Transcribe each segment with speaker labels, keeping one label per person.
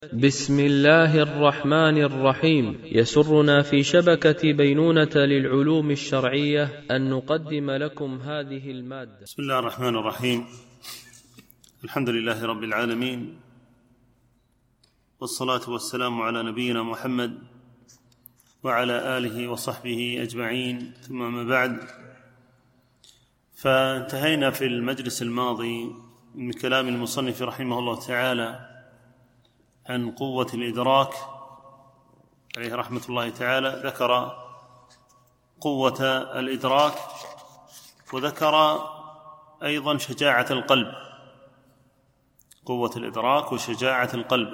Speaker 1: بسم الله الرحمن الرحيم. يسرنا في شبكة بينونة للعلوم الشرعية أن نقدم لكم هذه المادة.
Speaker 2: بسم الله الرحمن الرحيم. الحمد لله رب العالمين، والصلاة والسلام على نبينا محمد وعلى آله وصحبه أجمعين، ثم ما بعد. فانتهينا في المجلس الماضي من كلام المصنف رحمه الله تعالى عن قوة الإدراك عليه رحمة الله تعالى. ذكر قوة الإدراك، وذكر أيضا شجاعة القلب، قوة الإدراك وشجاعة القلب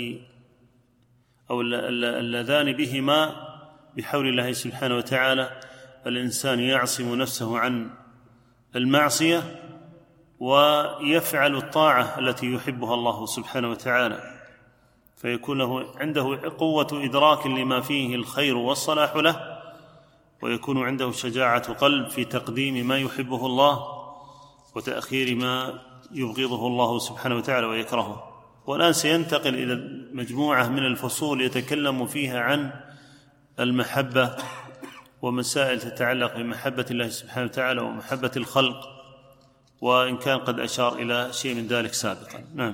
Speaker 2: اللذان بهما بحول الله سبحانه وتعالى الإنسان يعصم نفسه عن المعصية ويفعل الطاعة التي يحبها الله سبحانه وتعالى، فيكون عنده قوة إدراك لما فيه الخير والصلاح له، ويكون عنده شجاعة قلب في تقديم ما يحبه الله وتأخير ما يبغضه الله سبحانه وتعالى ويكرهه. والآن سينتقل إلى مجموعة من الفصول يتكلم فيها عن المحبة ومسائل تتعلق بمحبة الله سبحانه وتعالى ومحبة الخلق، وإن كان قد أشار إلى شيء من ذلك سابقا. نعم.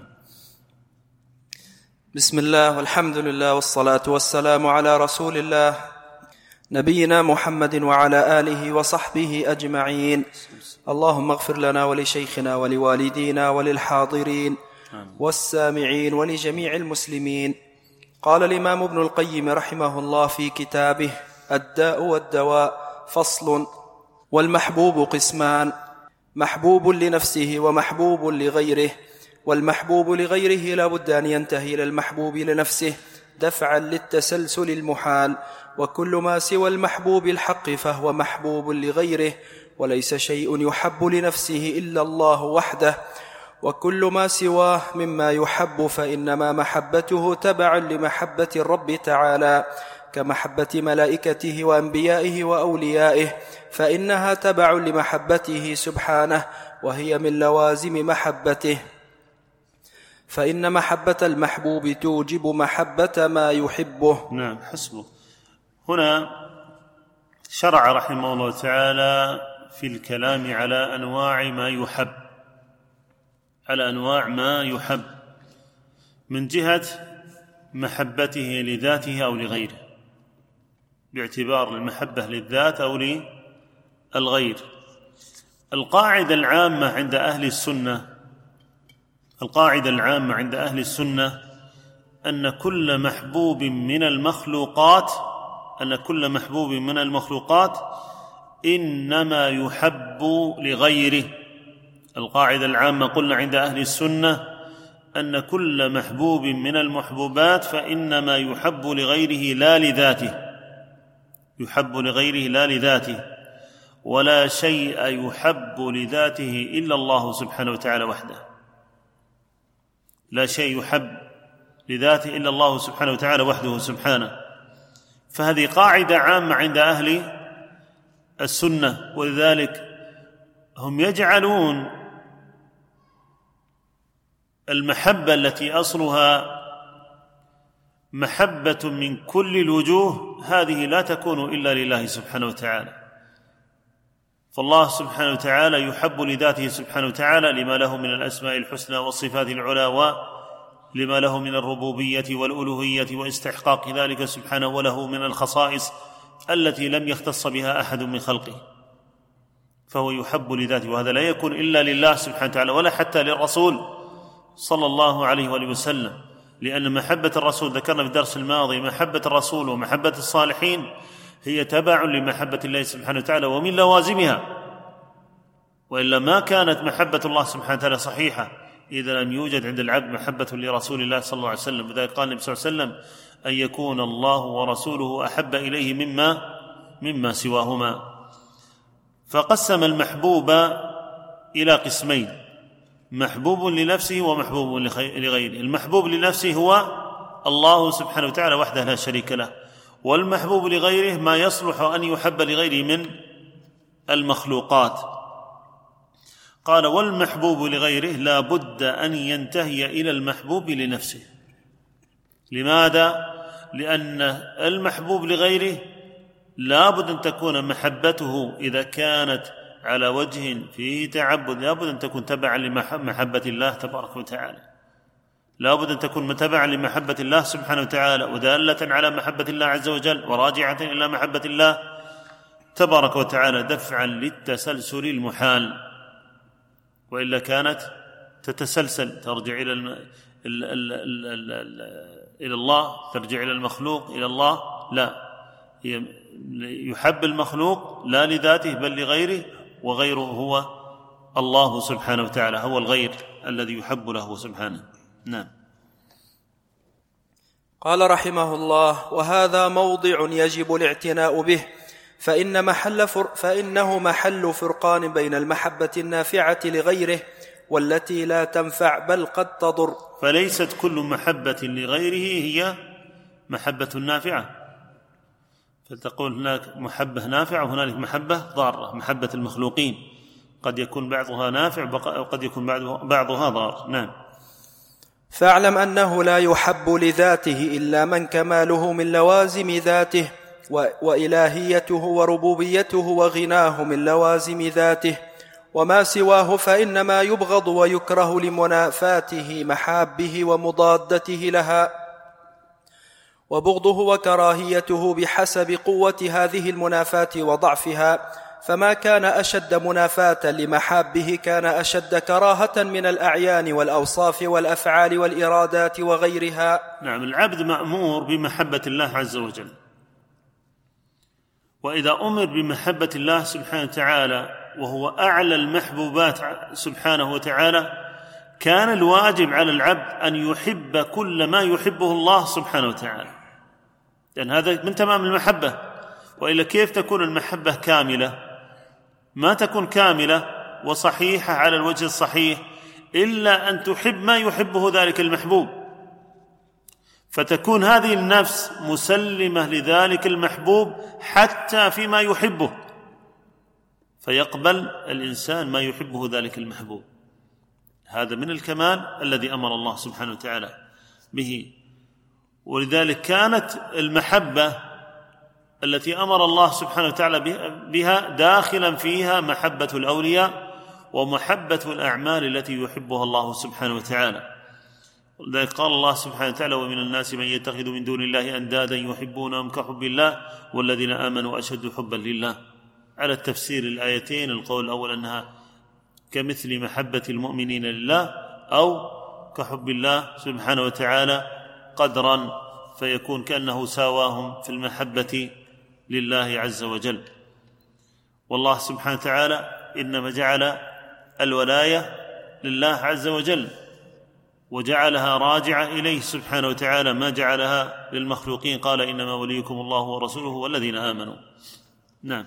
Speaker 3: بسم الله والحمد لله والصلاة والسلام على رسول الله نبينا محمد وعلى آله وصحبه أجمعين. اللهم اغفر لنا ولشيخنا ولوالدينا وللحاضرين والسامعين ولجميع المسلمين. قال الإمام ابن القيم رحمه الله في كتابه الداء والدواء: فصل. والمحبوب قسمان: محبوب لنفسه ومحبوب لغيره. والمحبوب لغيره لا بد أن ينتهي إلى المحبوب لنفسه دفعا للتسلسل المحال، وكل ما سوى المحبوب الحق فهو محبوب لغيره، وليس شيء يحب لنفسه إلا الله وحده، وكل ما سواه مما يحب فإنما محبته تبع لمحبة الرب تعالى، كمحبة ملائكته وأنبيائه وأوليائه، فإنها تبع لمحبته سبحانه، وهي من لوازم محبته، فإن محبة المحبوب توجب محبة ما يحبه.
Speaker 2: نعم، حسبه. هنا شرع رحمه الله تعالى في الكلام على أنواع ما يحب، على أنواع ما يحب من جهة محبته لذاته أو لغيره، باعتبار المحبة للذات أو للغير. القاعدة العامة عند أهل السنة أن كل محبوب من المخلوقات إنما يحب لغيره. القاعدة العامة قلنا عند أهل السنة أن كل محبوب من المحبوبات فإنما يحب لغيره لا لذاته، ولا شيء يحب لذاته إلا الله سبحانه وتعالى وحده. لا شيء يحب لذاته إلا الله سبحانه وتعالى وحده سبحانه. فهذه قاعدة عامة عند أهل السنة، ولذلك هم يجعلون المحبة التي أصلها محبة من كل الوجوه هذه لا تكون إلا لله سبحانه وتعالى. فالله سبحانه وتعالى يحب لذاته سبحانه وتعالى لما له من الأسماء الحسنى والصفات العلى، ولما له من الربوبية والألوهية واستحقاق ذلك سبحانه، وله من الخصائص التي لم يختص بها أحد من خلقه، فهو يحب لذاته، وهذا لا يكون إلا لله سبحانه وتعالى ولا حتى للرسول صلى الله عليه وآله وسلم، لأن محبة الرسول ذكرنا في الدرس الماضي محبة الرسول ومحبة الصالحين هي تبع لمحبة الله سبحانه وتعالى ومن لوازمها، وإلا ما كانت محبة الله سبحانه وتعالى صحيحة إذا لم يوجد عند العبد محبة لرسول الله صلى الله عليه وسلم. لذلك قال النبي صلى الله عليه وسلم: أن يكون الله ورسوله أحب إليه مما سواهما. فقسم المحبوب إلى قسمين: محبوب لنفسه ومحبوب لغيره. المحبوب لنفسه هو الله سبحانه وتعالى وحده لا شريك له، والمحبوب لغيره ما يصلح أن يحب لغيره من المخلوقات. قال: والمحبوب لغيره لا بد أن ينتهي إلى المحبوب لنفسه. لماذا؟ لأن المحبوب لغيره لا بد أن تكون محبته إذا كانت على وجه فيه تعبد لا بد أن تكون تبعا لمحبة الله تبارك وتعالى، لا بد أن تكون تبعا لمحبة الله سبحانه وتعالى ودالة على محبة الله عز وجل وراجعة إلى محبة الله تبارك وتعالى دفعا للتسلسل المحال، وإلا كانت تتسلسل ترجع إلى الله، ترجع إلى المخلوق إلى الله. لا، يحب المخلوق لا لذاته بل لغيره، وغيره هو الله سبحانه وتعالى، هو الغير الذي يحب له سبحانه. نعم.
Speaker 3: قال رحمه الله: وهذا موضع يجب الاعتناء به، فإنه محل فرقان بين المحبة النافعة لغيره والتي لا تنفع بل قد تضر.
Speaker 2: فليست كل محبة لغيره هي محبة نافعة، فتقول هناك محبة نافعة وهنالك محبة ضارة، محبة المخلوقين قد يكون بعضها نافع وقد يكون بعضها ضار. نعم.
Speaker 3: فاعلم أنه لا يحب لذاته إلا من كماله من لوازم ذاته وإلهيته وربوبيته وغناه من لوازم ذاته، وما سواه فإنما يبغض ويكره لمنافاته محابه ومضادته لها، وبغضه وكراهيته بحسب قوة هذه المنافاة وضعفها، فما كان أشد منافاة لمحابه كان أشد كراهة من الأعيان والأوصاف والأفعال والإرادات وغيرها.
Speaker 2: نعم. العبد مأمور بمحبة الله عز وجل، وإذا أمر بمحبة الله سبحانه وتعالى وهو أعلى المحبوبات سبحانه وتعالى، كان الواجب على العبد أن يحب كل ما يحبه الله سبحانه وتعالى، لأن هذا من تمام المحبة. وإلا كيف تكون المحبة كاملة؟ ما تكون كاملة وصحيحة على الوجه الصحيح إلا أن تحب ما يحبه ذلك المحبوب، فتكون هذه النفس مسلمة لذلك المحبوب حتى فيما يحبه، فيقبل الإنسان ما يحبه ذلك المحبوب. هذا من الكمال الذي أمر الله سبحانه وتعالى به. ولذلك كانت المحبة التي أمر الله سبحانه وتعالى بها داخلا فيها محبة الأولياء ومحبة الأعمال التي يحبها الله سبحانه وتعالى. ولذلك قال الله سبحانه وتعالى: ومن الناس من يتخذ من دون الله أندادا يحبونهم كحب الله والذين آمنوا أشد حبا لله. على التفسير الآيتين، القول الأول أنها كمثل محبة المؤمنين لله، أو كحب الله سبحانه وتعالى قدرا، فيكون كأنه ساواهم في المحبة لله عز وجل. والله سبحانه وتعالى إنما جعل الولاية لله عز وجل وجعلها راجعة إليه سبحانه وتعالى، ما جعلها للمخلوقين. قال: إنما وليكم الله ورسوله والذين آمنوا. نعم.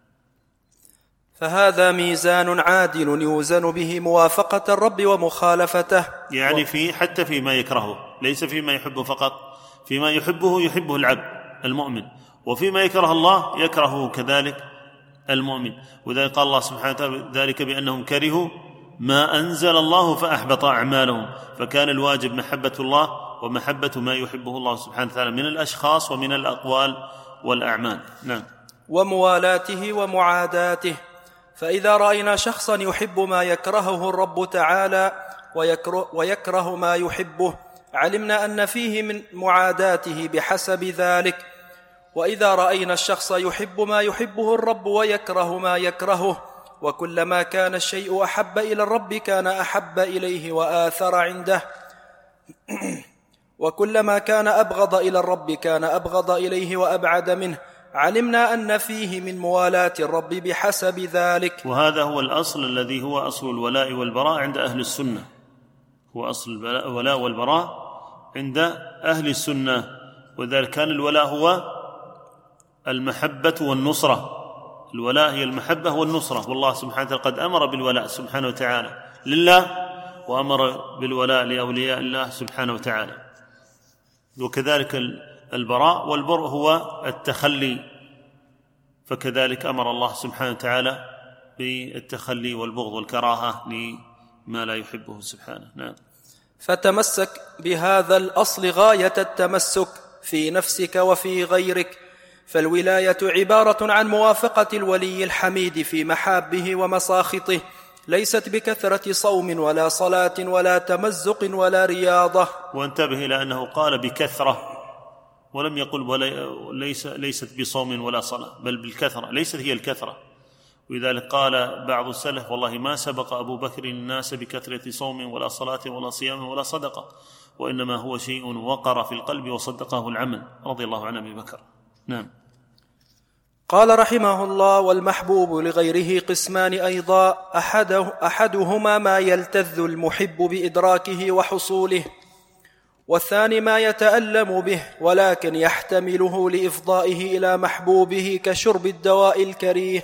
Speaker 3: فهذا ميزان عادل يوزن به موافقة الرب ومخالفته،
Speaker 2: يعني حتى فيما يكرهه، ليس فيما يحبه فقط، فيما يحبه العبد المؤمن، وفيما يكره الله يكرهه كذلك المؤمن. وذلك قال الله سبحانه وتعالى: ذلك بأنهم كرهوا ما أنزل الله فأحبط أعمالهم. فكان الواجب محبة الله ومحبة ما يحبه الله سبحانه وتعالى من الأشخاص ومن الأقوال والأعمال. نعم.
Speaker 3: وموالاته ومعاداته. فإذا رأينا شخصا يحب ما يكرهه الرب تعالى ويكره ما يحبه، علمنا أن فيه من معاداته بحسب ذلك. وإذا رأينا الشخص يحب ما يحبه الرب ويكره ما يكرهه، وكلما كان الشيء أحب إلى الرب كان أحب إليه وآثر عنده، وكلما كان أبغض إلى الرب كان أبغض إليه وأبعد منه، علمنا أن فيه من موالاة الرب بحسب ذلك.
Speaker 2: وهذا هو الأصل الذي هو أصل الولاء والبراء عند أهل السنة، هو أصل الولاء والبراء عند أهل السنة. وذلك كان الولاء هو المحبة والنصرة، الولاء هي المحبة والنصرة. والله سبحانه وتعالى قد أمر بالولاء سبحانه وتعالى لله، وأمر بالولاء لأولياء الله سبحانه وتعالى. وكذلك البراء والبرء هو التخلي، فكذلك أمر الله سبحانه وتعالى بالتخلي والبغض والكراهة لما لا يحبه سبحانه. نعم.
Speaker 3: فتمسك بهذا الأصل غاية التمسك في نفسك وفي غيرك. فالولاية عبارة عن موافقة الولي الحميد في محابه ومساخطه، ليست بكثرة صوم ولا صلاة ولا تمزق ولا رياضة.
Speaker 2: وانتبه إلى أنه قال بكثرة ولم يقل ليست بصوم ولا صلاة، بل بالكثرة، ليست هي الكثرة. ولذلك قال بعض السلف: والله ما سبق أبو بكر الناس بكثرة صوم ولا صلاة ولا صيام ولا صدقة، وإنما هو شيء وقر في القلب وصدقه العمل، رضي الله عن أبي بكر. نعم.
Speaker 3: قال رحمه الله: والمحبوب لغيره قسمان أيضا، أحدهما ما يلتذ المحب بإدراكه وحصوله، والثاني ما يتألم به ولكن يحتمله لإفضائه إلى محبوبه كشرب الدواء الكريه.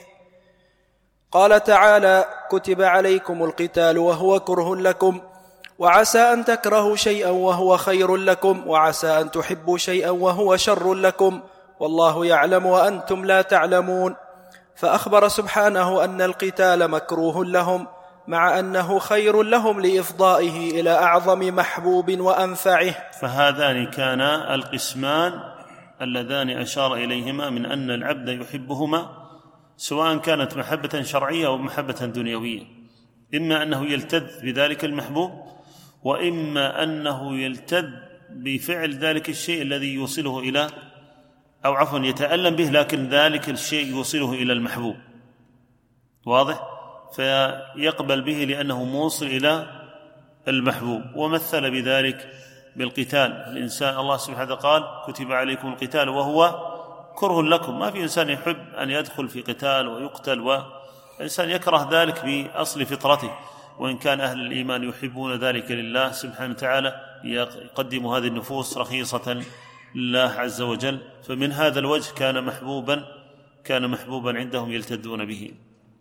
Speaker 3: قال تعالى: كتب عليكم القتال وهو كره لكم، وعسى أن تكرهوا شيئا وهو خير لكم، وعسى أن تحبوا شيئا وهو شر لكم، والله يعلم وأنتم لا تعلمون. فأخبر سبحانه أن القتال مكروه لهم، مع أنه خير لهم لإفضائه إلى أعظم محبوب وأنفعه.
Speaker 2: فهذان كانا القسمان اللذان أشار إليهما من أن العبد يحبهما، سواء كانت محبة شرعية أو محبة دنيوية، إما أنه يلتذ بذلك المحبوب، وإما أنه يلتذ بفعل ذلك الشيء الذي يوصله إلى، أو عفوا يتألم به لكن ذلك الشيء يوصله إلى المحبوب. واضح؟ فيقبل به لأنه موصل إلى المحبوب. ومثل بذلك بالقتال. الإنسان الله سبحانه قال: كتب عليكم القتال وهو كره لكم. ما في إنسان يحب أن يدخل في قتال ويقتل، والإنسان يكره ذلك بأصل فطرته، وإن كان أهل الإيمان يحبون ذلك لله سبحانه وتعالى، يقدم هذه النفوس رخيصة لله عز وجل. فمن هذا الوجه كان محبوبا عندهم يلتذون به.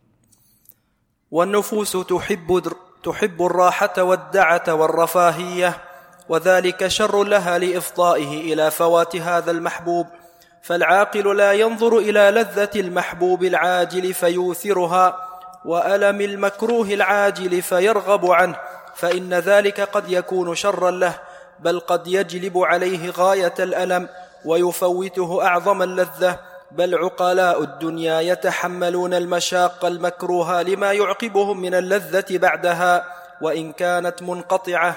Speaker 3: والنفوس تحب الراحة والدعة والرفاهية، وذلك شر لها لإفضائه إلى فوات هذا المحبوب. فالعاقل لا ينظر إلى لذة المحبوب العاجل فيوثرها، وألم المكروه العاجل فيرغب عنه، فإن ذلك قد يكون شرا له، بل قد يجلب عليه غاية الألم ويفوته أعظم اللذة. بل عقلاء الدنيا يتحملون المشاق المكروهة لما يعقبهم من اللذة بعدها وإن كانت منقطعة.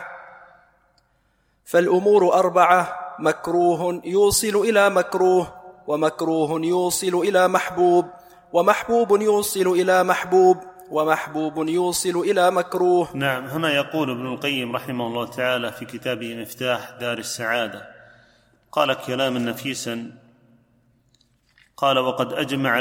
Speaker 3: فالأمور 4: مكروه يوصل إلى مكروه، ومكروه يوصل إلى محبوب، ومحبوب يوصل إلى محبوب، ومحبوب يوصل إلى مكروه.
Speaker 2: نعم. هنا يقول ابن القيم رحمه الله تعالى في كتابه مفتاح دار السعادة، قال كلاما نفيسا، قال: وقد أجمع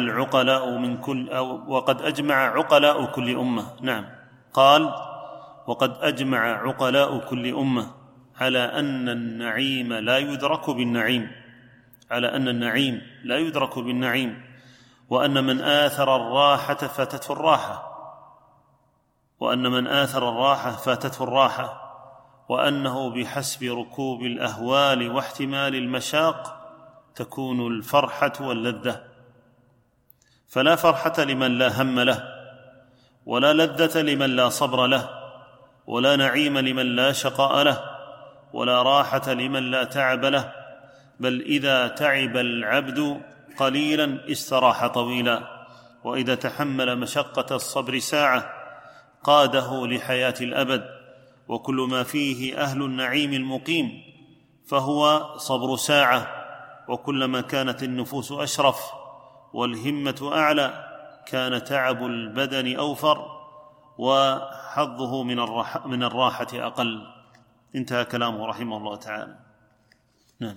Speaker 2: عقلاء كل أمة. نعم، قال: وقد أجمع عقلاء كل أمة على أن النعيم لا يدرك بالنعيم، وأن من آثر الراحة فاتته الراحة، وأنه بحسب ركوب الأهوال واحتمال المشاق تكون الفرحة واللذة. فلا فرحة لمن لا هم له، ولا لذة لمن لا صبر له، ولا نعيم لمن لا شقاء له، ولا راحة لمن لا تعب له. بل إذا تعب العبد قليلا استراح طويلا، وإذا تحمل مشقة الصبر ساعة قاده لحياة الأبد. وكل ما فيه أهل النعيم المقيم فهو صبر ساعة. وكلما كانت النفوس أشرف والهمة أعلى كان تعب البدن أوفر وحظه من الراحة أقل. انتهى كلامه رحمه الله تعالى. نعم.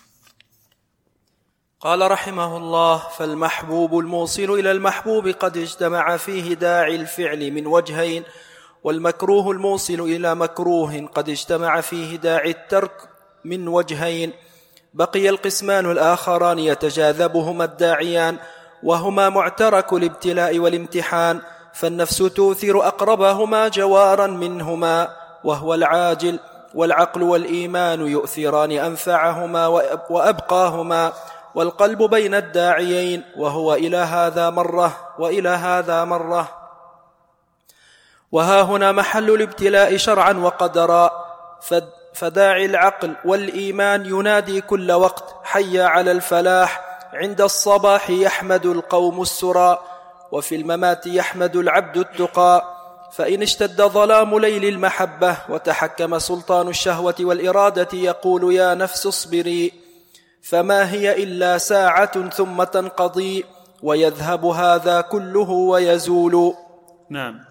Speaker 3: قال رحمه الله: فالمحبوب الموصل إلى المحبوب قد اجتمع فيه داعي الفعل من وجهين، والمكروه الموصل إلى مكروه قد اجتمع فيه داعي الترك من وجهين. بقي القسمان الآخران يتجاذبهما الداعيان، وهما معترك الابتلاء والامتحان. فالنفس توثر أقربهما جوارا منهما وهو العاجل، والعقل والإيمان يؤثران أنفعهما وأبقاهما. والقلب بين الداعيين، وهو إلى هذا مرة وإلى هذا مرة. وها هنا محل الابتلاء شرعا وقدرا. فداعي العقل والإيمان ينادي كل وقت حي على الفلاح. عند الصباح يحمد القوم السرى، وفي الممات يحمد العبد التقى. فإن اشتد ظلام ليل المحبة وتحكم سلطان الشهوة والإرادة يقول يا نفس اصبري، فما هي إلا ساعة ثم تنقضي، ويذهب هذا كله ويزول.
Speaker 2: نعم.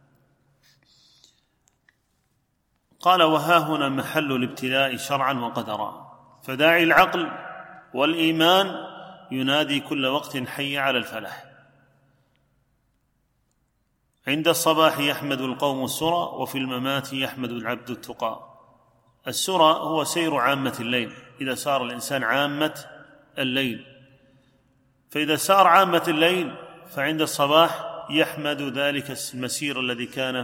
Speaker 2: قال وها هنا محل الابتلاء شرعا وقدرا. فداعي العقل والإيمان ينادي كل وقت حي على الفلاح. عند الصباح يحمد القوم السرى، وفي الممات يحمد العبد التقى. السرى هو سير عامة الليل، إذا سار الإنسان عامة الليل، فإذا سار عامة الليل فعند الصباح يحمد ذلك المسير الذي كان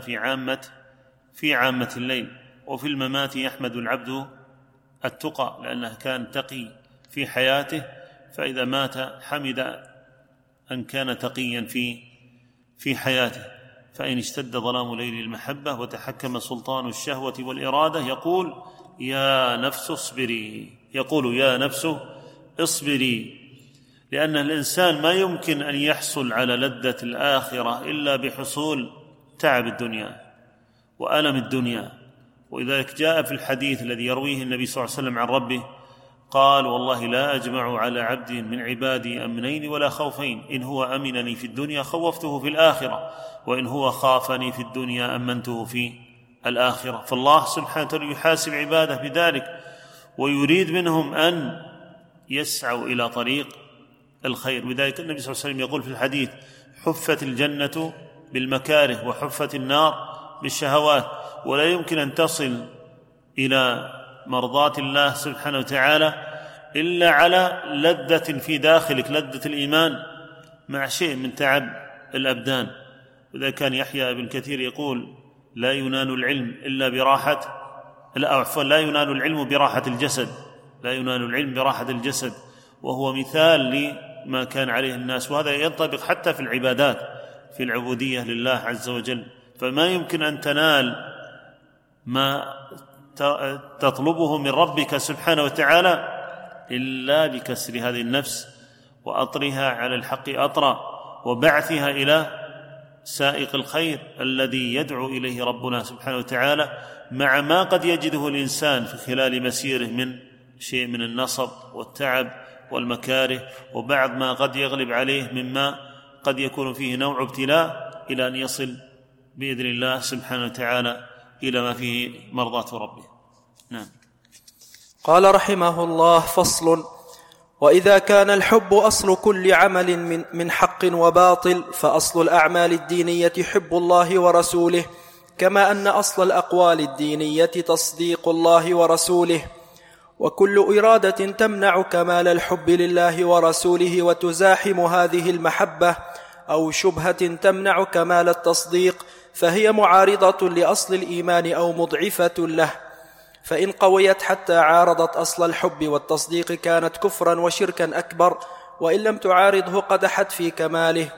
Speaker 2: في عامة الليل. وفي الممات يحمد العبد التقى، لأنه كان تقي في حياته، فإذا مات حمد أن كان تقيا في حياته. فإن اشتد ظلام ليل المحبة وتحكم سلطان الشهوة والإرادة يقول يا نفس اصبري، يقول يا نفس اصبري، لأن الإنسان ما يمكن أن يحصل على لذة الآخرة إلا بحصول تعب الدنيا وألم الدنيا. ولذلك جاء في الحديث الذي يرويه النبي صلى الله عليه وسلم عن ربه قال والله لا أجمع على عبد من عبادي أمنين ولا خوفين، إن هو أمنني في الدنيا خوفته في الآخرة، وإن هو خافني في الدنيا أمنته في الآخرة. فالله سبحانه وتعالى يحاسب عباده بذلك، ويريد منهم أن يسعوا إلى طريق الخير. بذلك النبي صلى الله عليه وسلم يقول في الحديث حفت الجنة بالمكاره وحفت النار بالشهوات، ولا يمكن أن تصل إلى مرضاة الله سبحانه وتعالى إلا على لذة في داخلك، لذة الإيمان مع شيء من تعب الأبدان. وإذا كان يحيى بن كثير يقول لا ينال العلم إلا براحة، لا ينال العلم براحة الجسد، لا ينال العلم براحة الجسد، وهو مثال لما كان عليه الناس. وهذا ينطبق حتى في العبادات، في العبودية لله عز وجل. فما يمكن أن تنال ما تطلبه من ربك سبحانه وتعالى إلا بكسر هذه النفس وأطرها على الحق أطرا، وبعثها إلى سائق الخير الذي يدعو إليه ربنا سبحانه وتعالى، مع ما قد يجده الإنسان في خلال مسيره من شيء من النصب والتعب والمكاره، وبعض ما قد يغلب عليه مما قد يكون فيه نوع ابتلاء، إلى أن يصل بإذن الله سبحانه وتعالى إلى ما فيه مرضاة ربه. نعم.
Speaker 3: قال رحمه الله: فصل: وإذا كان الحب أصل كل عمل من حق وباطل، فأصل الأعمال الدينية حب الله ورسوله، كما أن أصل الأقوال الدينية تصديق الله ورسوله. وكل إرادة تمنع كمال الحب لله ورسوله وتزاحم هذه المحبة، أو شبهة تمنع كمال التصديق، فهي معارضة لأصل الإيمان أو مضعفة له. فإن قويت حتى عارضت أصل الحب والتصديق كانت كفرا وشركا أكبر، وإن لم تعارضه قدحت في كماله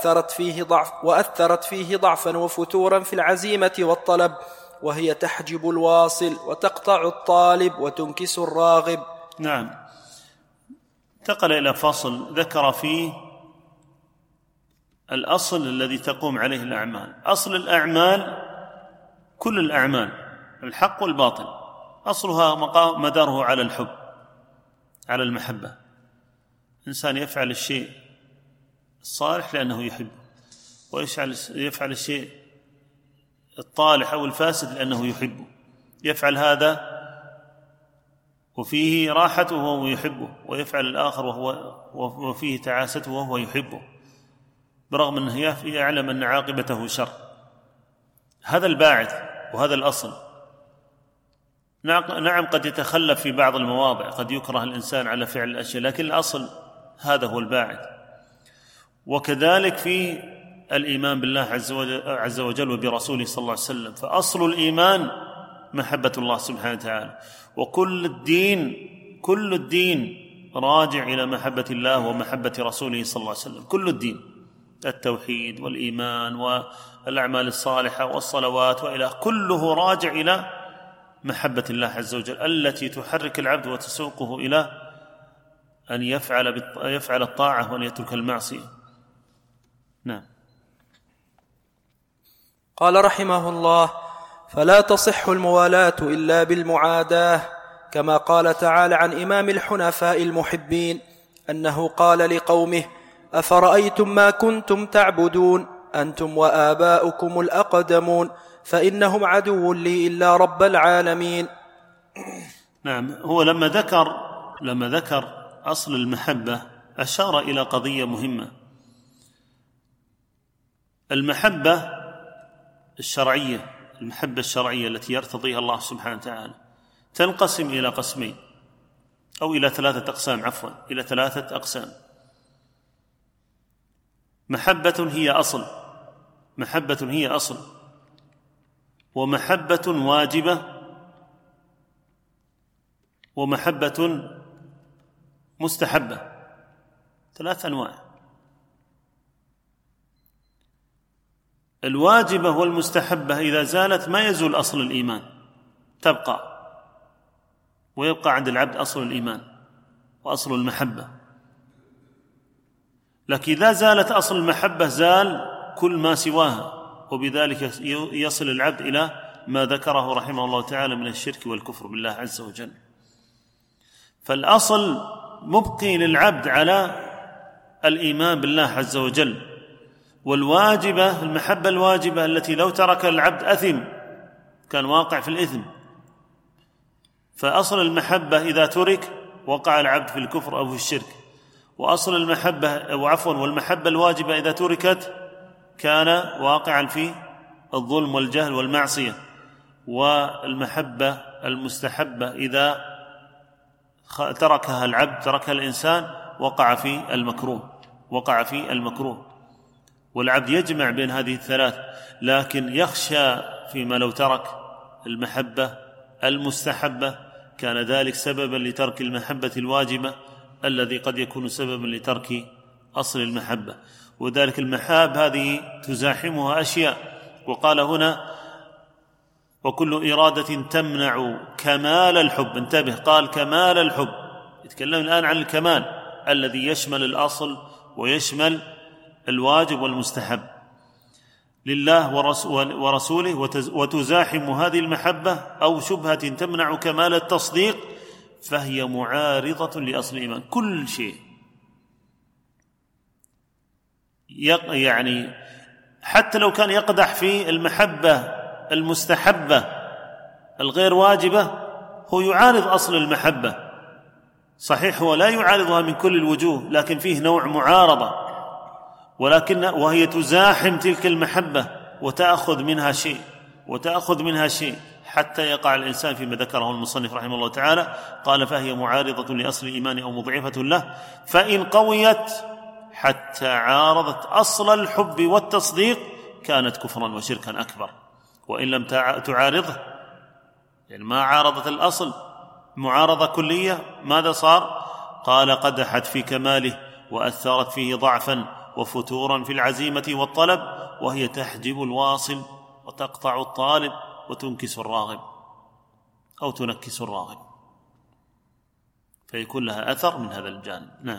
Speaker 3: وأثرت فيه ضعفا وفتورا في العزيمة والطلب، وهي تحجب الواصل وتقطع الطالب وتنكس الراغب.
Speaker 2: نعم. انتقل إلى فصل ذكر فيه الأصل الذي تقوم عليه الأعمال. أصل الأعمال كل الأعمال الحق والباطل أصلها مداره على الحب، على المحبة. إنسان يفعل الشيء الصالح لأنه يحب، ويفعل الشيء الطالح أو الفاسد لأنه يحبه. يفعل هذا وفيه راحته وهو يحبه، ويفعل الآخر وفيه تعاسته وهو يحبه، برغم أنه يعلم أن عاقبته شر. هذا الباعث وهذا الأصل. نعم قد يتخلف في بعض المواضع، قد يكره الإنسان على فعل الأشياء، لكن الأصل هذا هو الباعث. وكذلك في الإيمان بالله عز وجل وبرسوله صلى الله عليه وسلم، فأصل الإيمان محبة الله سبحانه وتعالى، وكل الدين راجع إلى محبة الله ومحبة رسوله صلى الله عليه وسلم. كل الدين، التوحيد والإيمان والأعمال الصالحة والصلوات وإلى، كله راجع إلى محبة الله عز وجل التي تحرك العبد وتسوقه إلى أن يفعل الطاعة وأن يترك المعصية. نعم.
Speaker 3: قال رحمه الله: فلا تصح الموالاة إلا بالمعاداة، كما قال تعالى عن إمام الحنفاء المحبين أنه قال لقومه: أفرأيتم ما كنتم تعبدون أنتم وآباؤكم الأقدمون فإنهم عدو لي إلا رب العالمين.
Speaker 2: نعم. هو لما ذكر أصل المحبة أشار إلى قضية مهمة. المحبة الشرعية التي يرتضيها الله سبحانه وتعالى تنقسم إلى قسمين، أو إلى 3 أقسام، إلى 3 أقسام. محبة هي أصل، ومحبة واجبة، ومحبة مستحبة. 3 أنواع. الواجبة والمستحبة إذا زالت ما يزول أصل الإيمان، تبقى ويبقى عند العبد أصل الإيمان وأصل المحبة. لكن إذا زالت أصل المحبة زال كل ما سواها، وبذلك يصل العبد إلى ما ذكره رحمه الله تعالى من الشرك والكفر بالله عز وجل. فالأصل مبقي للعبد على الإيمان بالله عز وجل. والواجبة المحبة الواجبة التي لو ترك العبد أثم، كان واقع في الإثم. فأصل المحبة إذا ترك وقع العبد في الكفر أو في الشرك، وأصل المحبة والمحبة الواجبة إذا تركت كان واقعا في الظلم والجهل والمعصية. والمحبة المستحبة إذا تركها العبد، تركها الإنسان، وقع في المكروه. والعبد يجمع بين هذه الثلاث، لكن يخشى فيما لو ترك المحبة المستحبة كان ذلك سببا لترك المحبة الواجبة الذي قد يكون سببا لترك أصل المحبة. وذلك المحاب هذه تزاحمها أشياء. وقال هنا: وكل إرادة تمنع كمال الحب. انتبه، قال كمال الحب. يتكلم الآن عن الكمال الذي يشمل الأصل ويشمل الواجب والمستحب لله ورسوله، وتزاحم هذه المحبة أو شبهة تمنع كمال التصديق، فهي معارضة لأصل الإيمان. كل شيء يعني حتى لو كان يقدح في المحبة المستحبة الغير واجبة، هو يعارض أصل المحبة. صحيح هو لا يعارضها من كل الوجوه، لكن فيه نوع معارضة، وهي تزاحم تلك المحبة وتأخذ منها شيء حتى يقع الإنسان فيما ذكره المصنف رحمه الله تعالى. قال: فهي معارضة لأصل الإيمان أو مضعفة له، فإن قويت حتى عارضت أصل الحب والتصديق كانت كفرا وشركا أكبر. وإن لم تعارضه، يعني ما عارضت الأصل معارضة كلية، ماذا صار؟ قال: قدحت في كماله وأثرت فيه ضعفا وفتورا في العزيمة والطلب، وهي تحجب الواصل وتقطع الطالب وتنكس الراغب أو تنكس الراغب، فيكون لها أثر من هذا الجانب. نعم.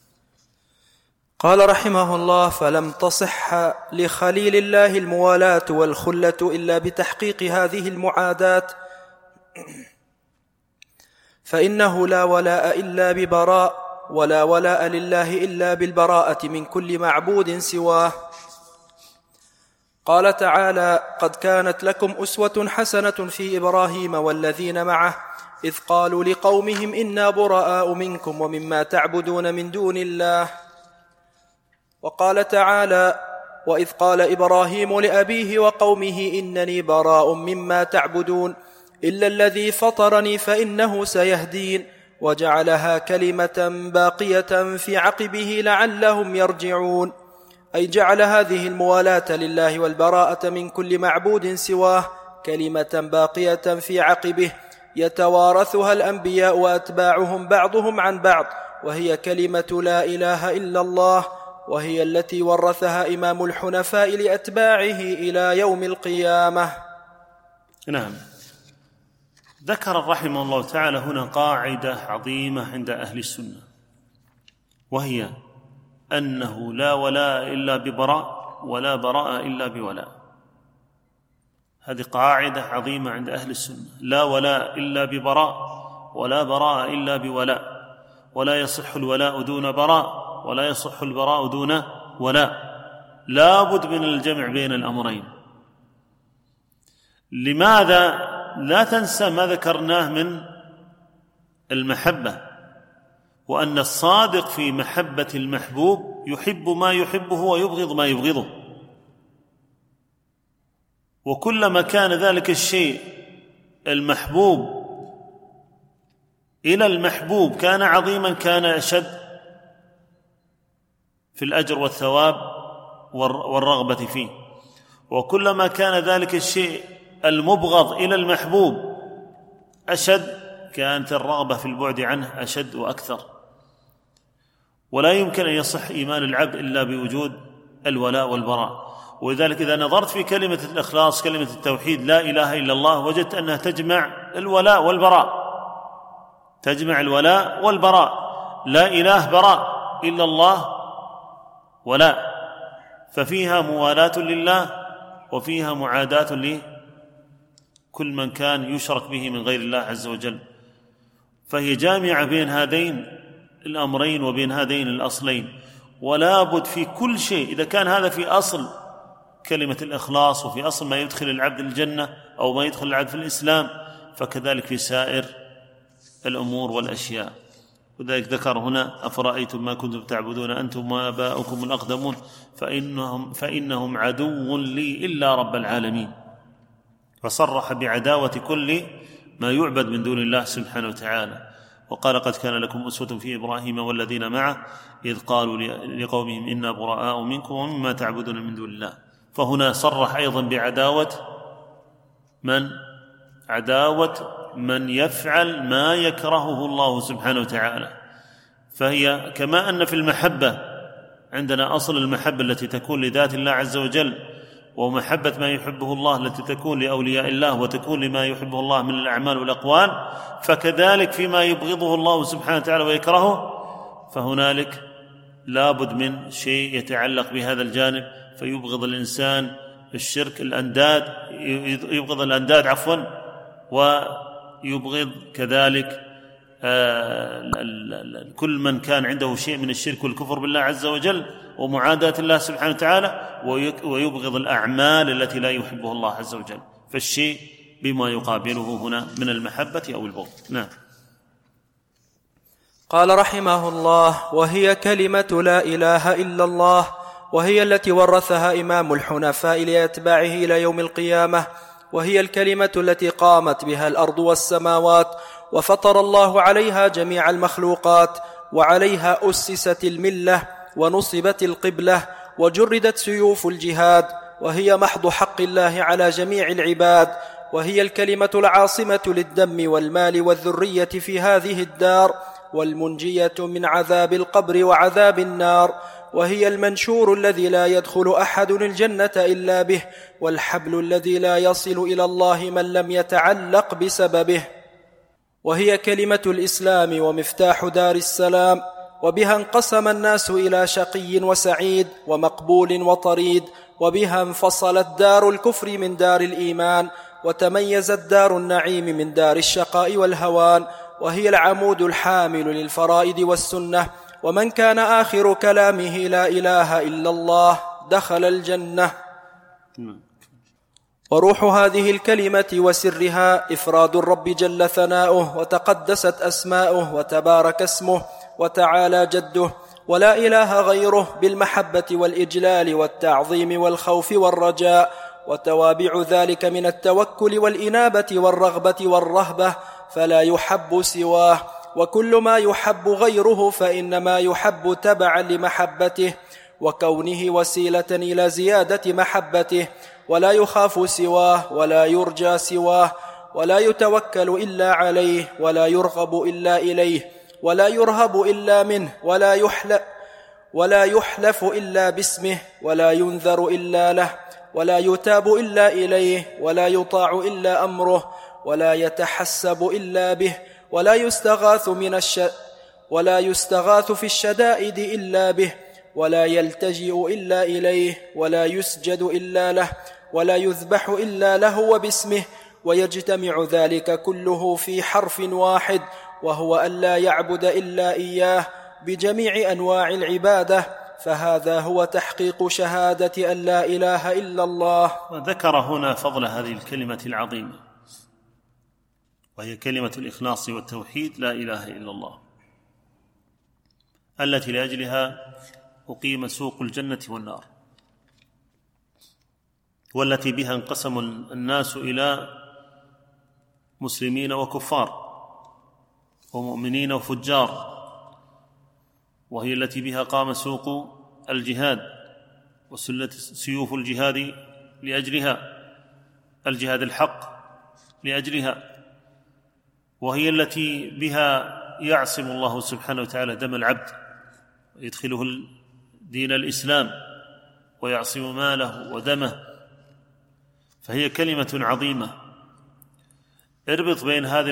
Speaker 3: قال رحمه الله: فلم تصح لخليل الله الموالاة والخلة إلا بتحقيق هذه المعادات، فإنه لا ولاء إلا ببراء، ولا ولاء لله إلا بالبراءة من كل معبود سواه. قال تعالى: قد كانت لكم أسوة حسنة في إبراهيم والذين معه إذ قالوا لقومهم إنا براء منكم ومما تعبدون من دون الله. وقال تعالى: وإذ قال إبراهيم لأبيه وقومه إنني براء مما تعبدون إلا الذي فطرني فإنه سيهدين، وجعلها كلمة باقية في عقبه لعلهم يرجعون، أي جعل هذه الموالاة لله والبراءة من كل معبود سواه كلمة باقية في عقبه يتوارثها الأنبياء وأتباعهم بعضهم عن بعض، وهي كلمة لا إله إلا الله، وهي التي ورثها إمام الحنفاء لأتباعه إلى يوم القيامة.
Speaker 2: نعم. ذكر رحمه الله تعالى هنا قاعدة عظيمة عند أهل السنة، وهي أنه لا ولاء إلا ببراء ولا براء إلا بولاء. هذه قاعدة عظيمة عند أهل السنة، لا ولاء إلا ببراء ولا براء إلا بولاء، ولا يصح الولاء دون براء ولا يصح البراء دون ولاء، لا بد من الجمع بين الأمرين. لماذا؟ لا تنسى ما ذكرناه من المحبة، وأن الصادق في محبة المحبوب يحب ما يحبه ويبغض ما يبغضه، وكلما كان ذلك الشيء المحبوب إلى المحبوب كان عظيما كان أشد في الأجر والثواب والرغبة فيه، وكلما كان ذلك الشيء المبغض إلى المحبوب أشد كانت الرغبة في البعد عنه أشد وأكثر. ولا يمكن أن يصح إيمان العبد إلا بوجود الولاء والبراء. ولذلك إذا نظرت في كلمة الإخلاص، كلمة التوحيد، لا إله إلا الله، وجدت أنها تجمع الولاء والبراء، تجمع الولاء والبراء. لا إله براء إلا الله ولاء، ففيها موالاة لله وفيها معاداة لكل من كان يشرك به من غير الله عز وجل، فهي جامعة بين هذين الأمرين وبين هذين الأصلين. ولا بد في كل شيء، إذا كان هذا في أصل كلمة الإخلاص وفي أصل ما يدخل العبد الجنة أو ما يدخل العبد في الإسلام، فكذلك في سائر الأمور والأشياء. وذلك ذكر هنا: أفرأيتم ما كنتم تعبدون أنتم وآباؤكم الأقدمون فإنهم عدو لي إلا رب العالمين. فصرح بعداوة كل ما يعبد من دون الله سبحانه وتعالى. وقال: قد كان لكم أسوة في إبراهيم والذين معه إذ قالوا لقومهم إنا براء منكم ومما تعبدون من دون الله. فهنا صرح أيضا بعداوة من يفعل ما يكرهه الله سبحانه وتعالى. فهي كما أن في المحبة عندنا أصل المحبة التي تكون لذات الله عز وجل، ومحبة ما يحبه الله التي تكون لأولياء الله وتكون لما يحبه الله من الأعمال والأقوال، فكذلك فيما يبغضه الله سبحانه وتعالى ويكرهه فهنالك لابد من شيء يتعلق بهذا الجانب. فيبغض الإنسان الشرك، يبغض الأنداد ويبغض كذلك كل من كان عنده شيء من الشرك والكفر بالله عز وجل ومعاداة الله سبحانه وتعالى، ويبغض الأعمال التي لا يحبها الله عز وجل. فالشيء بما يقابله هنا من المحبة أو البغض. نعم.
Speaker 3: قال رحمه الله: وهي كلمة لا إله إلا الله، وهي التي ورثها إمام الحنفاء لأتباعه إلى يوم القيامة، وهي الكلمة التي قامت بها الأرض والسماوات، وفطر الله عليها جميع المخلوقات، وعليها أسست الملة ونصبت القبلة وجردت سيوف الجهاد، وهي محض حق الله على جميع العباد، وهي الكلمة العاصمة للدم والمال والذرية في هذه الدار، والمنجية من عذاب القبر وعذاب النار، وهي المنشور الذي لا يدخل أحد الجنة إلا به، والحبل الذي لا يصل إلى الله من لم يتعلق بسببه، وهي كلمة الإسلام ومفتاح دار السلام، وبها انقسم الناس إلى شقي وسعيد ومقبول وطريد، وبها انفصلت دار الكفر من دار الإيمان، وتميزت دار النعيم من دار الشقاء والهوان، وهي العمود الحامل للفرائض والسنة، ومن كان آخر كلامه لا إله إلا الله دخل الجنة. وروح هذه الكلمة وسرها إفراد الرب جل ثناؤه وتقدست أسماؤه وتبارك اسمه وتعالى جده، ولا إله غيره، بالمحبة والإجلال والتعظيم والخوف والرجاء، وتوابع ذلك من التوكل والإنابة والرغبة والرهبة، فلا يحب سواه، وكل ما يحب غيره فإنما يحب تبعا لمحبته وكونه وسيلة إلى زيادة محبته، ولا يخاف سواه ولا يرجى سواه، ولا يتوكل إلا عليه، ولا يرغب إلا إليه، ولا يرهب إلا منه، ولا يحلف إلا باسمه، ولا ينذر إلا له، ولا يتاب إلا إليه، ولا يطاع إلا أمره، ولا يتحسب إلا به، ولا يستغاث في الشدائد إلا به، ولا يلتجئ إلا إليه، ولا يسجد إلا له، ولا يذبح إلا له وباسمه، ويجتمع ذلك كله في حرف واحد، وهو أن لا يعبد إلا إياه بجميع أنواع العبادة. فهذا هو تحقيق شهادة أن لا إله إلا الله.
Speaker 2: وذكر هنا فضل هذه الكلمة العظيمة، وهي كلمة الإخلاص والتوحيد، لا إله إلا الله، التي لأجلها أقيم سوق الجنة والنار، والتي بها انقسم الناس إلى مسلمين وكفار ومؤمنين وفجار، وهي التي بها قام سوق الجهاد وسلت سيوف الجهاد لأجلها، الجهاد الحق لأجلها، وهي التي بها يعصم الله سبحانه وتعالى دم العبد ويدخله دين الإسلام ويعصم ماله ودمه. فهي كلمة عظيمة. اربط بين هذه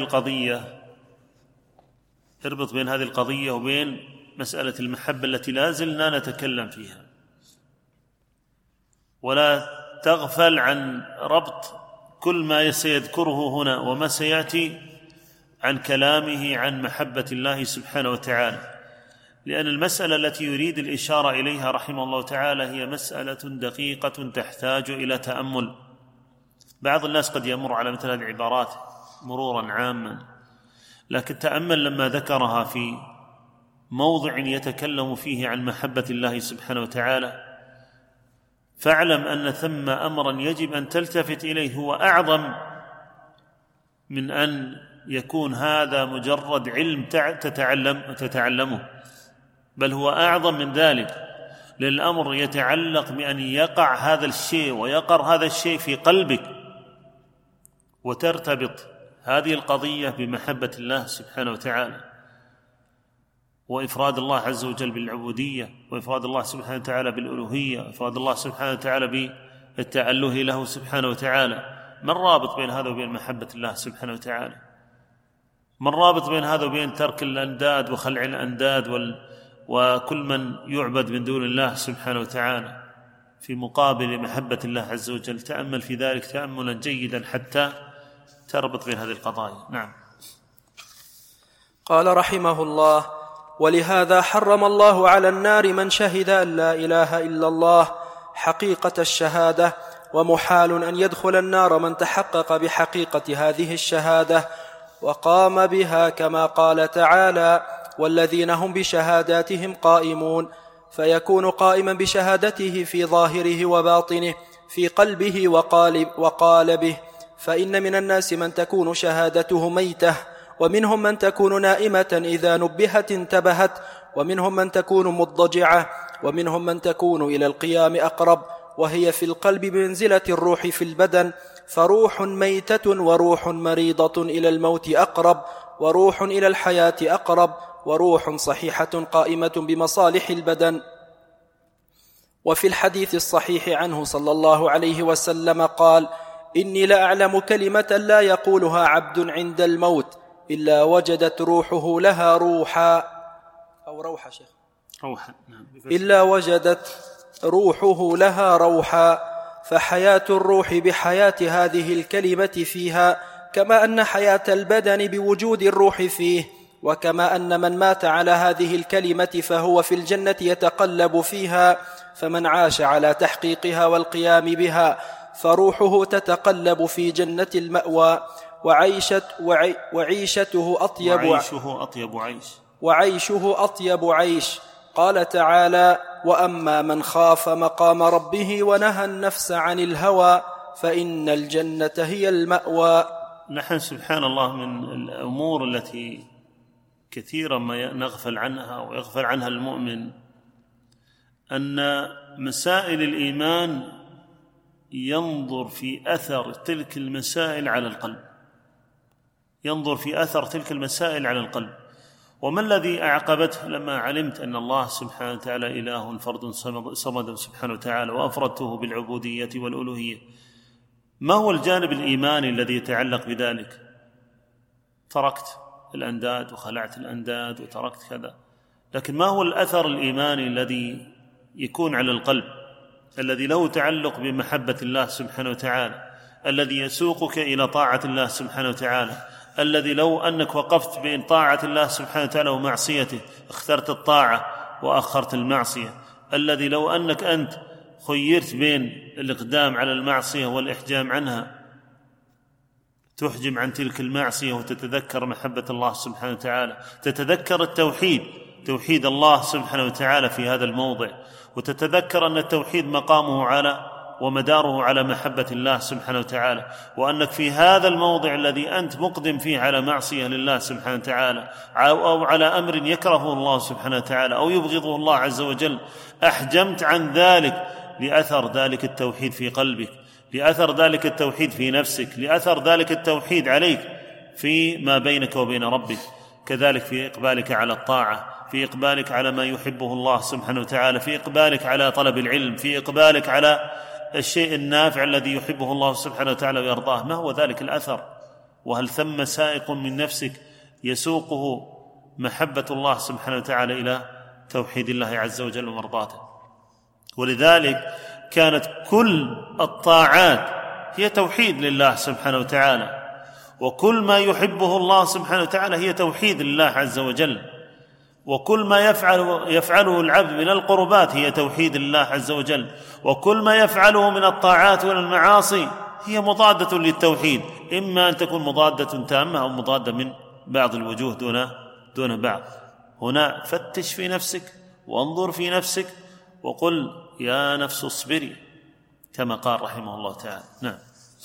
Speaker 2: القضية وبين مسألة المحبة التي لا زلنا نتكلم فيها، ولا تغفل عن ربط كل ما سيذكره هنا وما سيأتي عن كلامه عن محبة الله سبحانه وتعالى، لأن المسألة التي يريد الإشارة إليها رحمه الله تعالى هي مسألة دقيقة تحتاج إلى تأمل. بعض الناس قد يمر على مثل هذه العبارات مرورا عاما، لكن تأمل لما ذكرها في موضع يتكلم فيه عن محبة الله سبحانه وتعالى، فاعلم أن ثم أمرا يجب أن تلتفت إليه هو أعظم من أن يكون هذا مجرد علم تتعلمه، بل هو أعظم من ذلك، للأمر يتعلق بأن يقع هذا الشيء ويقر هذا الشيء في قلبك، وترتبط هذه القضية بمحبة الله سبحانه وتعالى وإفراد الله عز وجل بالعبودية، وإفراد الله سبحانه وتعالى بالألوهية، وإفراد الله سبحانه وتعالى بالتأله له سبحانه وتعالى. ما الرابط بين هذا وبين محبة الله سبحانه وتعالى؟ ما الرابط بين هذا وبين ترك الأنداد وخلع الأنداد وكل من يعبد من دون الله سبحانه وتعالى في مقابل محبة الله عز وجل؟ تأمل في ذلك تأملا جيدا حتى تربط بين هذه القضايا. نعم.
Speaker 3: قال رحمه الله: ولهذا حرم الله على النار من شهد أن لا إله إلا الله حقيقة الشهادة، ومحال أن يدخل النار من تحقق بحقيقة هذه الشهادة وقام بها، كما قال تعالى: والذين هم بشهاداتهم قائمون، فيكون قائما بشهادته في ظاهره وباطنه، في قلبه وقالبه. فإن من الناس من تكون شهادته ميتة، ومنهم من تكون نائمة إذا نبهت انتبهت، ومنهم من تكون مضجعة، ومنهم من تكون إلى القيام أقرب، وهي في القلب بمنزلة الروح في البدن، فروح ميتة وروح مريضة إلى الموت أقرب، وروح إلى الحياة أقرب، وروح صحيحة قائمة بمصالح البدن. وفي الحديث الصحيح عنه صلى الله عليه وسلم قال: إني لأعلم كلمة لا يقولها عبد عند الموت إلا وجدت روحه لها روحا، أو روحا شيخ،
Speaker 2: روحا، نعم.
Speaker 3: إلا وجدت روحه لها روحا، فحياة الروح بحياة هذه الكلمة فيها، كما أن حياة البدن بوجود الروح فيه، وكما أن من مات على هذه الكلمة فهو في الجنة يتقلب فيها، فمن عاش على تحقيقها والقيام بها فروحه تتقلب في جنة المأوى، وعيشته أطيب عيش. قال تعالى: وأما من خاف مقام ربه ونهى النفس عن الهوى فإن الجنة هي المأوى.
Speaker 2: نحن سبحان الله من الأمور التي كثيرا ما نغفل عنها ويغفل عنها المؤمن أن مسائل الإيمان ينظر في أثر تلك المسائل على القلب، وما الذي أعقبته لما علمت أن الله سبحانه وتعالى إله فرد صمد سبحانه وتعالى وأفردته بالعبودية والألوهية؟ ما هو الجانب الإيماني الذي يتعلق بذلك؟ تركت الأنداد وخلعت الأنداد وتركت كذا، لكن ما هو الأثر الإيماني الذي يكون على القلب، الذي له تعلق بمحبة الله سبحانه وتعالى، الذي يسوقك إلى طاعة الله سبحانه وتعالى، الذي لو أنك وقفت بين طاعة الله سبحانه وتعالى ومعصيته اخترت الطاعة وأخرت المعصية، الذي لو أنك أنت خيرت بين الإقدام على المعصية والإحجام عنها تحجم عن تلك المعصية وتتذكر محبة الله سبحانه وتعالى، تتذكر التوحيد، توحيد الله سبحانه وتعالى في هذا الموضع، وتتذكر أن التوحيد مقامه على ومداره على محبة الله سبحانه وتعالى، وأنك في هذا الموضع الذي أنت مقدم فيه على معصية لله سبحانه وتعالى أو على أمر يكرهه الله سبحانه وتعالى أو يبغضه الله عز وجل، أحجمت عن ذلك لأثر ذلك التوحيد في قلبك، لأثر ذلك التوحيد في نفسك، لأثر ذلك التوحيد عليك في ما بينك وبين ربك. كذلك في إقبالك على الطاعة، في إقبالك على ما يحبه الله سبحانه وتعالى، في إقبالك على طلب العلم، في إقبالك على الشيء النافع الذي يحبه الله سبحانه وتعالى ويرضاه. ما هو ذلك الأثر؟ وهل ثم سائق من نفسك يسوقه محبة الله سبحانه وتعالى إلى توحيد الله عز وجل ومرضاته؟ ولذلك كانت كل الطاعات هي توحيد لله سبحانه وتعالى، وكل ما يحبه الله سبحانه وتعالى هي توحيد لله عز وجل، وكل ما يفعله العبد من القربات هي توحيد لله عز وجل، وكل ما يفعله من الطاعات والمعاصي هي مضادة للتوحيد، إما أن تكون مضادة تامة أو مضادة من بعض الوجوه دون بعض. هنا فتش في نفسك وانظر في نفسك وقل يا نفس اصبري كما قال رحمه الله تعالى. نعم.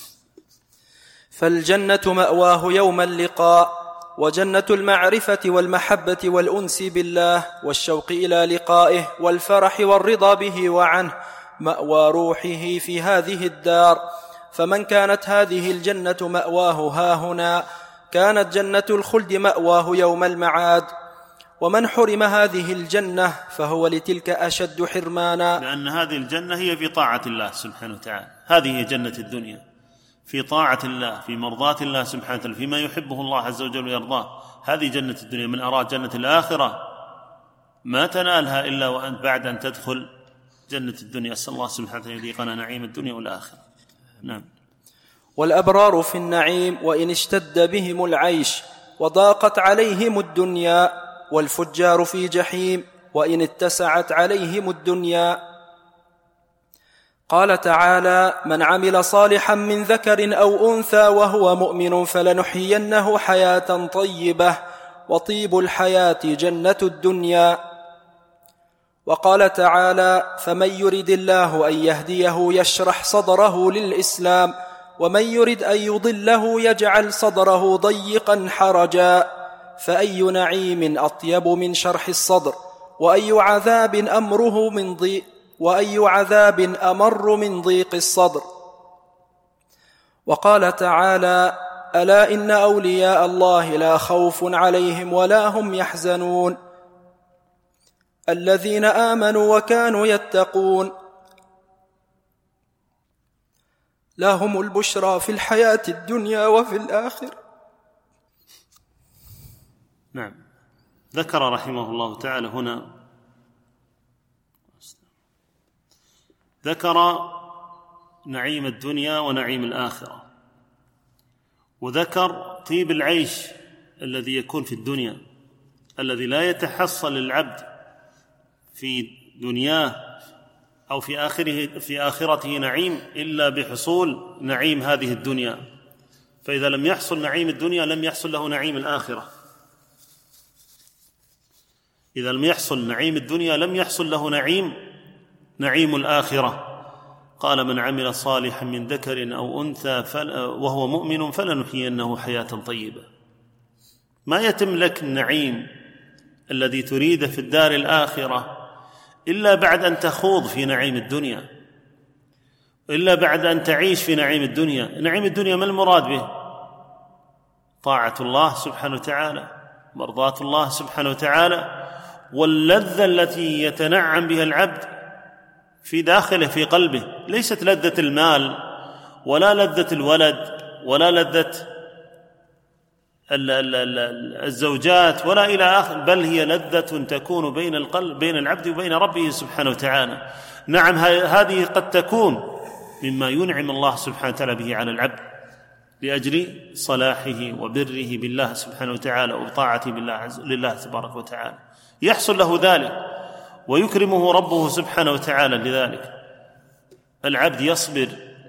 Speaker 3: فالجنة مأواه يوم اللقاء، وجنة المعرفة والمحبة والأنس بالله والشوق إلى لقائه والفرح والرضا به وعنه مأوى روحه في هذه الدار. فمن كانت هذه الجنة مأواه هاهنا كانت جنة الخلد مأواه يوم المعاد. ومن حرم هذه الجنة فهو لتلك أشد حرمانا،
Speaker 2: لأن هذه الجنة هي في طاعة الله سبحانه وتعالى، هذه هي جنة الدنيا، في طاعة الله، في مرضاة الله سبحانه وتعالى، فيما يحبه الله عز وجل ويرضاه. هذه جنة الدنيا. من أراد جنة الآخرة ما تنالها إلا وأنت بعد أن تدخل جنة الدنيا. أسأل الله سبحانه وتعالى يذيقنا نعيم الدنيا والآخرة. نعم.
Speaker 3: والأبرار في النعيم وإن اشتد بهم العيش وضاقت عليهم الدنيا، والفجار في جحيم وإن اتسعت عليهم الدنيا. قال تعالى: من عمل صالحا من ذكر أو أنثى وهو مؤمن فلنحيينه حياة طيبة وطيب الحياة جنة الدنيا. وقال تعالى: فمن يرد الله أن يهديه يشرح صدره للإسلام ومن يرد أن يضله يجعل صدره ضيقا حرجا. فأي نعيم أطيب من شرح الصدر، وأي عذاب أمر من ضيق الصدر. وقال تعالى: ألا إن أولياء الله لا خوف عليهم ولا هم يحزنون الذين آمنوا وكانوا يتقون لهم البشرى في الحياة الدنيا وفي الآخرة.
Speaker 2: نعم. ذكر رحمه الله تعالى هنا، ذكر نعيم الدنيا ونعيم الآخرة، وذكر طيب العيش الذي يكون في الدنيا، الذي لا يتحصل العبد في دنياه أو في آخرته نعيم إلا بحصول نعيم هذه الدنيا. فإذا لم يحصل نعيم الدنيا لم يحصل له نعيم الآخرة. إذا لم يحصل نعيم الدنيا لم يحصل له نعيم الآخرة. قال: من عمل صالحا من ذكر أو أنثى وهو مؤمن فلنحيينه حياة طيبة. ما يتم لك النعيم الذي تريده في الدار الآخرة إلا بعد أن تخوض في نعيم الدنيا، إلا بعد أن تعيش في نعيم الدنيا. نعيم الدنيا ما المراد به؟ طاعة الله سبحانه وتعالى، مرضاة الله سبحانه وتعالى، واللذة التي يتنعم بها العبد في داخله في قلبه، ليست لذة المال ولا لذة الولد ولا لذة الزوجات ولا إلى آخر، بل هي لذة تكون بين العبد وبين ربه سبحانه وتعالى. نعم، هذه قد تكون مما ينعم الله سبحانه وتعالى به على العبد لأجل صلاحه وبره بالله سبحانه وتعالى وطاعته لله تبارك وتعالى، يحصل له ذلك ويكرمه ربه سبحانه وتعالى. لذلك العبد يصبر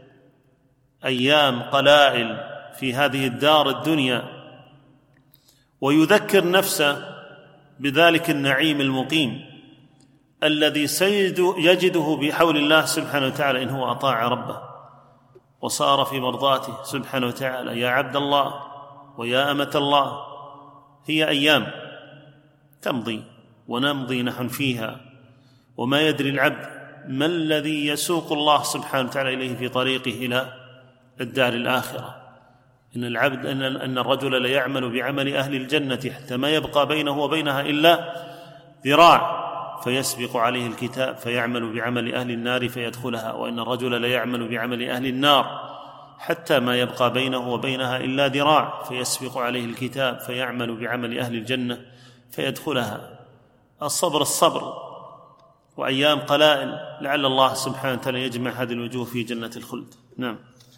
Speaker 2: أيام قلائل في هذه الدار الدنيا ويذكر نفسه بذلك النعيم المقيم الذي يجده بحول الله سبحانه وتعالى إن هو أطاع ربه وصار في مرضاته سبحانه وتعالى. يا عبد الله ويا أمة الله، هي أيام تمضي ونمضي نحن فيها، وما يدري العبد ما الذي يسوق الله سبحانه وتعالى إليه في طريقه إلى الدار الآخرة. إن الرجل ليعمل بعمل أهل الجنة حتى ما يبقى بينه وبينها إلا ذراع فيسبق عليه الكتاب فيعمل بعمل أهل النار فيدخلها، وإن الرجل ليعمل بعمل أهل النار حتى ما يبقى بينه وبينها إلا ذراع فيسبق عليه الكتاب فيعمل بعمل أهل الجنة فيدخلها. الصبر وأيام قلائل، لعل الله سبحانه وتعالى يجمع هذه الوجوه في جنة الخلد. نعم.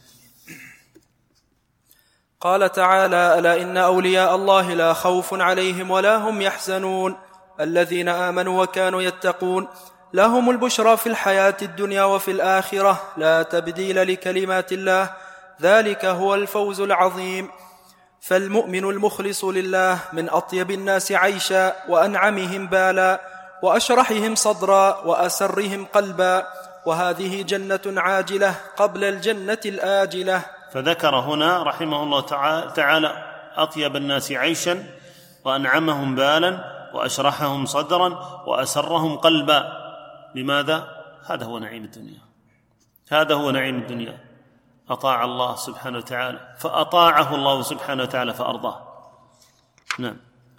Speaker 3: قال تعالى: ألا إن أولياء الله لا خوف عليهم ولا هم يحزنون الذين آمنوا وكانوا يتقون لهم البشرى في الحياة الدنيا وفي الآخرة لا تبديل لكلمات الله ذلك هو الفوز العظيم. فالمؤمن المخلص لله من أطيب الناس عيشا وأنعمهم بالا وأشرحهم صدرا وأسرهم قلبا، وهذه جنة عاجلة قبل الجنة الآجلة.
Speaker 2: فذكر هنا رحمه الله تعالى أطيب الناس عيشا وأنعمهم بالا وأشرحهم صدرا وأسرهم قلبا. لماذا؟ هذا هو نعيم الدنيا، هذا هو نعيم الدنيا. أطاع الله سبحانه وتعالى فأطاعه الله سبحانه وتعالى فأرضاه. نعم.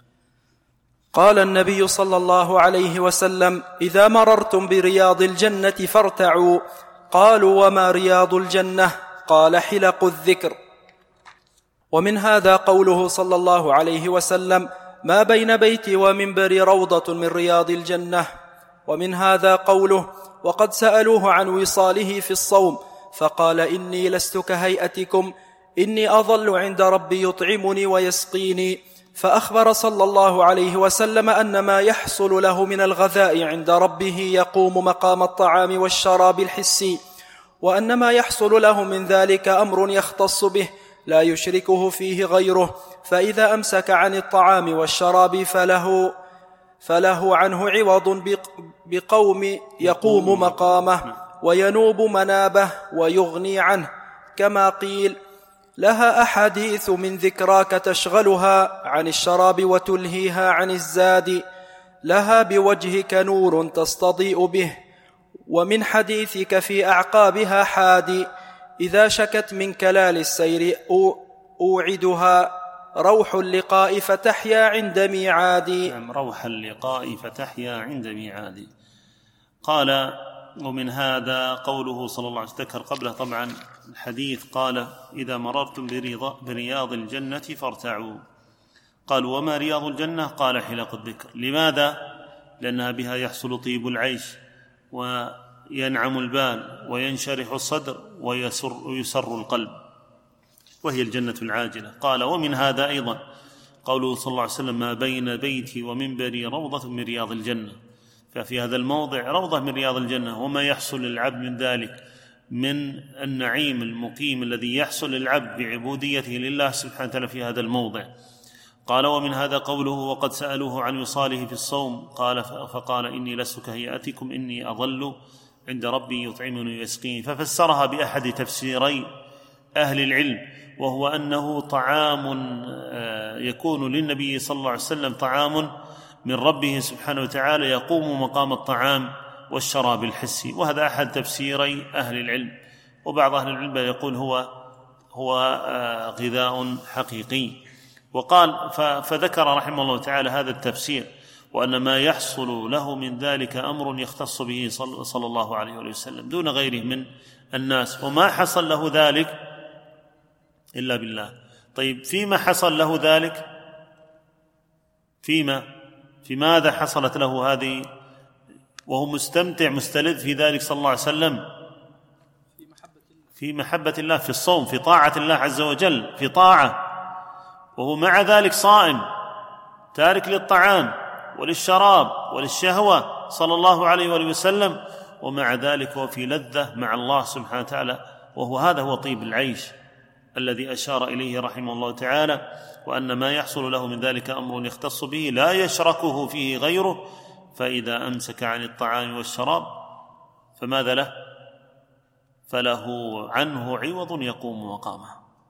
Speaker 3: قال النبي صلى الله عليه وسلم: إذا مررتم برياض الجنة فارتعوا. قالوا: وما رياض الجنة؟ قال: حلق الذكر. ومن هذا قوله صلى الله عليه وسلم: ما بين بيتي ومنبري روضة من رياض الجنة. ومن هذا قوله: وقد سألوه عن وصاله في الصوم فقال: إني لست كهيئتكم، إني أظل عند ربي يطعمني ويسقيني. فأخبر صلى الله عليه وسلم أن ما يحصل له من الغذاء عند ربه يقوم مقام الطعام والشراب الحسي، وأن ما يحصل له من ذلك أمر يختص به لا يشركه فيه غيره، فإذا أمسك عن الطعام والشراب فله عنه عوض بقوم يقوم مقامه وينوب منابه ويغني عنه، كما قيل: لها أحاديث من ذكراك تشغلها عن الشراب وتلهيها عن الزاد، لها بوجهك نور تستضيء به، ومن حديثك في أعقابها حادي، إذا شكت من كلال السير أوعدها، روح اللقاء فتحيا عند ميعادي.
Speaker 2: روح اللقاء فتحيا عند ميعادي. قال: ومن هذا قوله صلى الله عليه وسلم، ذكر قبله طبعا الحديث، قال: إذا مررتم برياض الجنة فارتعوا. قالوا: وما رياض الجنة؟ قال: حلق الذكر. لماذا؟ لأنها بها يحصل طيب العيش وينعم البال وينشرح الصدر ويسر القلب، وهي الجنة العاجلة. قال: ومن هذا أيضا قوله صلى الله عليه وسلم: ما بين بيتي ومنبري روضة من رياض الجنة. ففي هذا الموضع روضة من رياض الجنة، وما يحصل للعبد من ذلك من النعيم المقيم الذي يحصل للعبد بعبوديته لله سبحانه وتعالى في هذا الموضع. قال: ومن هذا قوله: وقد سألوه عن وصاله في الصوم فقال: إني لست كهيئتكم، إني أظل عند ربي يطعمني ويسقيني. ففسرها بأحد تفسيري أهل العلم، وهو أنه طعام يكون للنبي صلى الله عليه وسلم، طعام من ربه سبحانه وتعالى يقوم مقام الطعام والشراب الحسي. وهذا أحد تفسيري أهل العلم. وبعض أهل العلم يقول هو غذاء حقيقي. وقال فذكر رحمه الله تعالى هذا التفسير، وأن ما يحصل له من ذلك أمر يختص به صلى الله عليه وسلم دون غيره من الناس، وما حصل له ذلك إلا بالله. طيب فيما حصل له ذلك؟ في ماذا حصلت له هذه وهو مستمتع مستلذ في ذلك صلى الله عليه وسلم؟ في محبة الله، في الصوم، في طاعة الله عز وجل، في طاعة، وهو مع ذلك صائم تارك للطعام وللشراب وللشهوة صلى الله عليه وآله وسلم، ومع ذلك هو في لذة مع الله سبحانه وتعالى، هذا هو طيب العيش الذي أشار إليه رحمه الله تعالى، وأن ما يحصل له من ذلك أمر يختص به لا يشركه فيه غيره، فإذا أمسك عن الطعام والشراب فماذا له؟ فله عنه عوض يقوم مقامه.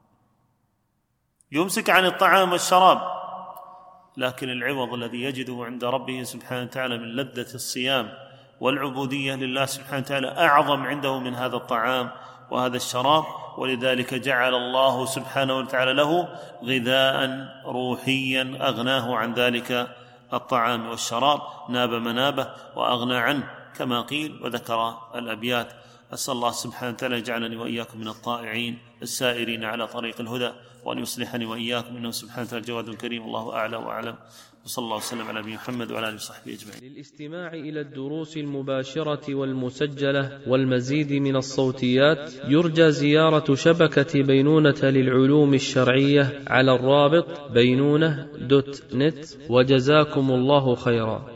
Speaker 2: يمسك عن الطعام والشراب، لكن العوض الذي يجده عند ربه سبحانه وتعالى من لذة الصيام والعبودية لله سبحانه وتعالى أعظم عنده من هذا الطعام وهذا الشراب، ولذلك جعل الله سبحانه وتعالى له غذاء روحيا أغناه عن ذلك الطعام والشراب، ناب منابه وأغنى عنه كما قيل وذكر الأبيات. أسأل الله سبحانه وتعالى يجعلني وإياكم من الطائعين السائرين على طريق الهدى، وأن يصلحني وإياكم، إنه سبحانه وتعالى جواد كريم. الله أعلى وأعلم، وصلى الله وسلم على نبينا محمد وعلى آله وصحبه أجمعين.
Speaker 1: للاستماع إلى الدروس المباشرة والمسجلة والمزيد من الصوتيات يرجى زيارة شبكة بينونة للعلوم الشرعية على الرابط بينونة.net، وجزاكم الله خيرا.